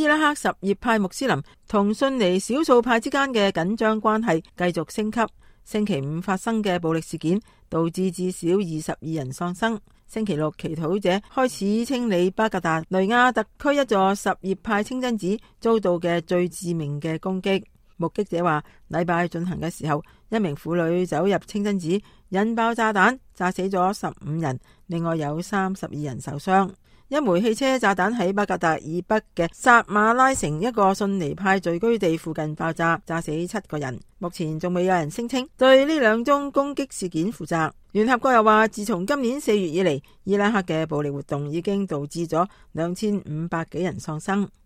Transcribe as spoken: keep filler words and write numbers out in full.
拉克什葉派穆斯林同遜尼少數派之間嘅緊張關係繼續升級。星期五發生嘅暴力事件導致至少二十二人喪生。星期六，祈禱者開始清理巴格達雷亞特區一座什葉派清真寺遭到嘅最致命嘅攻擊。目擊者話，禮拜進行嘅時候，一名婦女走入清真寺，引爆炸彈，炸死咗十五人，另外有三十二人受傷。一枚汽車炸彈喺巴格達以北嘅薩馬拉城一個遜尼派聚居地附近爆炸，炸死七個人。目前仲未有人聲稱對呢兩宗攻擊事件負責。聯合國又話，自從今年四月以嚟，伊拉克嘅暴力活動已經導致咗兩千五百幾人喪生。